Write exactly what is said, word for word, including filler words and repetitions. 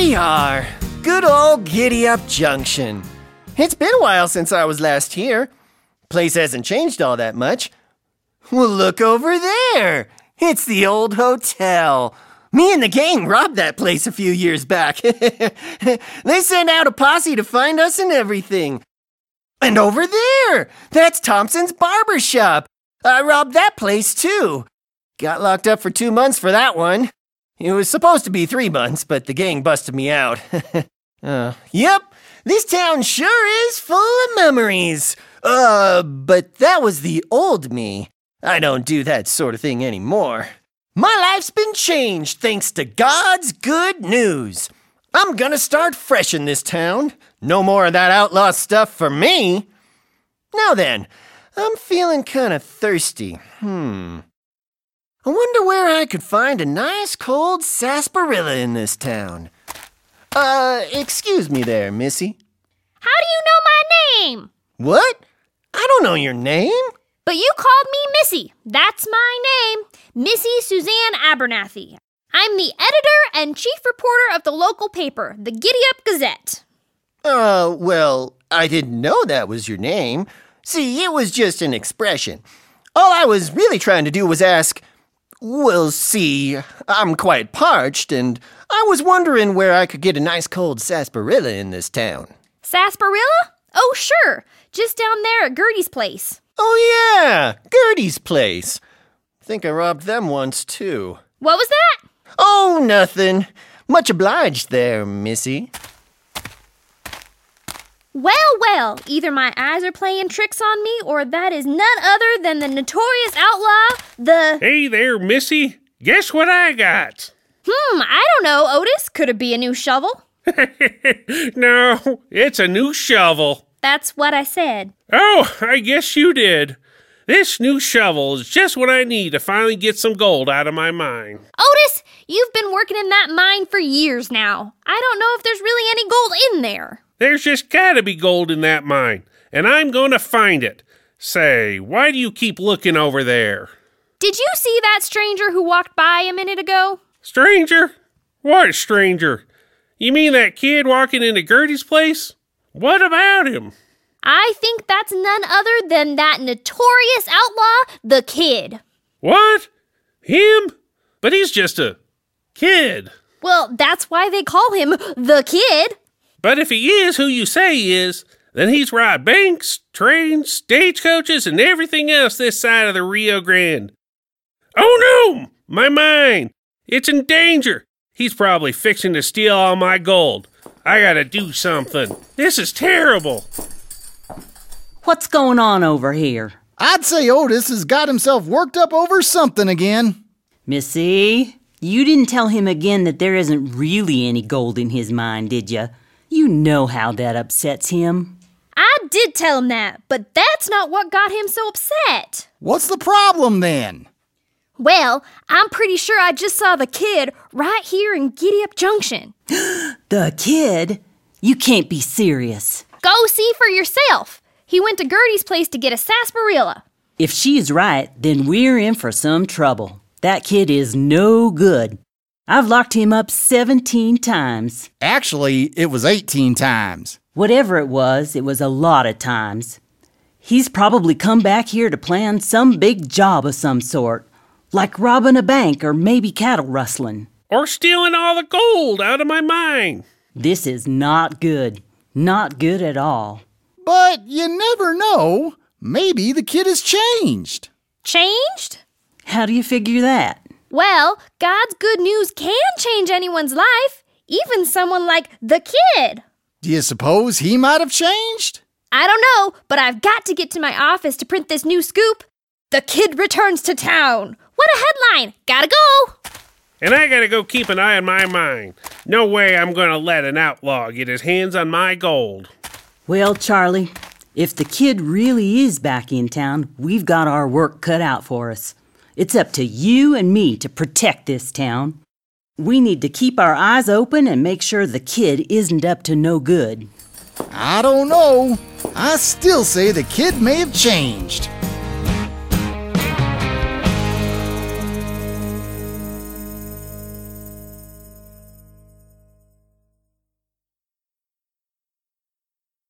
we are. Good old Giddy-Up Junction. It's been a while since I was last here. Place hasn't changed all that much. Well, look over there. It's the old hotel. Me and the gang robbed that place a few years back. They sent out a posse to find us and everything. And over there, that's Thompson's barber shop. I robbed that place too. Got locked up for two months for that one. It was supposed to be three months, but the gang busted me out. uh, yep, this town sure is full of memories. Uh, but that was the old me. I don't do that sort of thing anymore. My life's been changed thanks to God's good news. I'm gonna start fresh in this town. No more of that outlaw stuff for me. Now then, I'm feeling kind of thirsty. Hmm. I wonder where I could find a nice cold sarsaparilla in this town. Uh, excuse me there, Missy. How do you know my name? What? I don't know your name. But you called me Missy. That's my name. Missy Suzanne Abernathy. I'm the editor and chief reporter of the local paper, the Giddy-Up Gazette. Uh, well, I didn't know that was your name. See, it was just an expression. All I was really trying to do was ask, well, see, I'm quite parched, and I was wondering where I could get a nice cold sarsaparilla in this town. Sarsaparilla? Oh, sure. Just down there at Gertie's place. Oh, yeah, Gertie's place. Think I robbed them once, too. What was that? Oh, nothing. Much obliged there, Missy. Well, well, either my eyes are playing tricks on me, or that is none other than the notorious outlaw, the... Hey there, Missy. Guess what I got? Hmm, I don't know, Otis. Could it be a new shovel? No, it's a new shovel. That's what I said. Oh, I guess you did. This new shovel is just what I need to finally get some gold out of my mine. Otis, you've been working in that mine for years now. I don't know if there's really any gold in there. There's just gotta be gold in that mine, and I'm gonna find it. Say, why do you keep looking over there? Did you see that stranger who walked by a minute ago? Stranger? What stranger? You mean that kid walking into Gertie's place? What about him? I think that's none other than that notorious outlaw, the Kid. What? Him? But he's just a kid. Well, that's why they call him the Kid. But if he is who you say he is, then he's robbed banks, trains, stagecoaches, and everything else this side of the Rio Grande. Oh no! My mine! It's in danger! He's probably fixing to steal all my gold. I gotta do something. This is terrible. What's going on over here? I'd say Otis has got himself worked up over something again. Missy, you didn't tell him again that there isn't really any gold in his mine, did you? You know how that upsets him. I did tell him that, but that's not what got him so upset. What's the problem then? Well, I'm pretty sure I just saw the Kid right here in Giddy-Up Junction. The Kid? You can't be serious. Go see for yourself. He went to Gertie's place to get a sarsaparilla. If she's right, then we're in for some trouble. That kid is no good. I've locked him up seventeen times. Actually, it was eighteen times. Whatever it was, it was a lot of times. He's probably come back here to plan some big job of some sort, like robbing a bank or maybe cattle rustling. Or stealing all the gold out of my mine. This is not good. Not good at all. But you never know. Maybe the kid has changed. Changed? How do you figure that? Well, God's good news can change anyone's life, even someone like the Kid. Do you suppose he might have changed? I don't know, but I've got to get to my office to print this new scoop. The Kid returns to town. What a headline. Gotta go. And I gotta go keep an eye on my mine. No way I'm gonna let an outlaw get his hands on my gold. Well, Charlie, if the Kid really is back in town, we've got our work cut out for us. It's up to you and me to protect this town. We need to keep our eyes open and make sure the Kid isn't up to no good. I don't know. I still say the kid may have changed.